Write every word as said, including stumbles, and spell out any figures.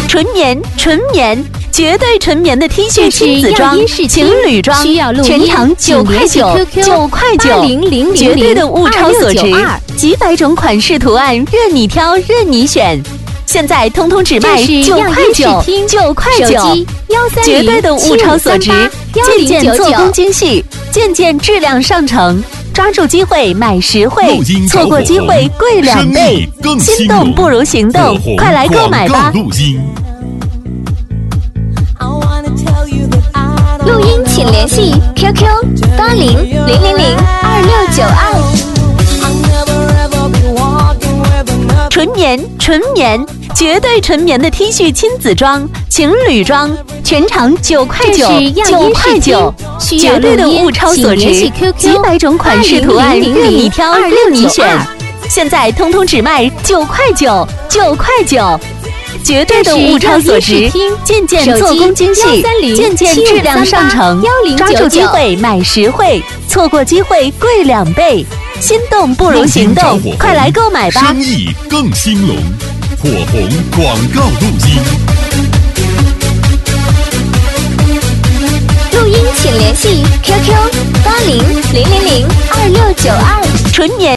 纯棉，纯棉。绝对纯棉的 T 恤亲子装、情侣装，全场九块九，九块九，绝对的物超所值，几百种款式图案任你挑任你选，现在通通只卖九块九，九块九，绝对的物超所值，件件做工精细，件件质量上乘。抓住机会买实惠，错过机会贵两倍，心动不如行动，快来购买吧！ 录音请联系 Q Q 八零零零零二六九二。 纯棉，纯棉，绝对纯棉的 T 恤亲子装、情侣装，全场九块九，九块九，绝对的物超所值，几百种款式图案任你挑任你选，现在通通只卖九块九，九块九。绝对的物超所值，件件做工精细，件件质量上乘。抓住机会买实惠，错过机会贵两倍。心动不如行动，快来购买吧！ 生意更兴隆，火红广告录音。 录音请联系 Q Q 八零零零零二六九二。 纯棉。